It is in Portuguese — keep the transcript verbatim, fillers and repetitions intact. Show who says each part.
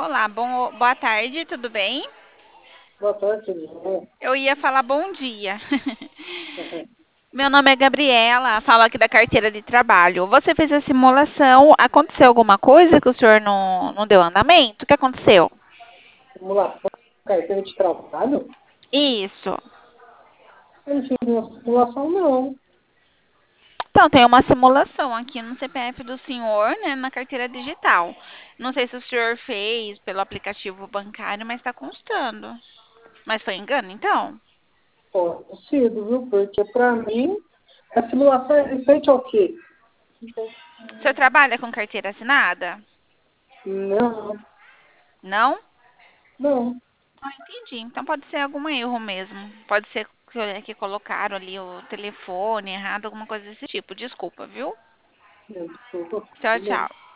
Speaker 1: Olá, bom, boa tarde, tudo bem?
Speaker 2: Boa tarde, tudo bom?
Speaker 1: Eu ia falar bom dia. Meu nome é Gabriela, falo aqui da carteira de trabalho. Você fez a simulação, aconteceu alguma coisa que o senhor não, não deu andamento? O que aconteceu?
Speaker 2: Simulação, carteira de trabalho?
Speaker 1: Isso.
Speaker 2: Eu não fiz uma simulação, não.
Speaker 1: Então, tem uma simulação aqui no C P F do senhor, né, na carteira digital. Não sei se o senhor fez pelo aplicativo bancário, mas está constando. Mas foi engano, então?
Speaker 2: Pode ser, viu? Porque, para mim, a simulação é referente ao quê?
Speaker 1: O senhor trabalha com carteira assinada?
Speaker 2: Não,
Speaker 1: Não?
Speaker 2: não.
Speaker 1: Ah, entendi. Então pode ser algum erro mesmo. Pode ser que que colocaram ali o telefone errado, alguma coisa desse tipo. Desculpa, viu?
Speaker 2: Desculpa,
Speaker 1: Tchau,
Speaker 2: tudo bem.
Speaker 1: tchau.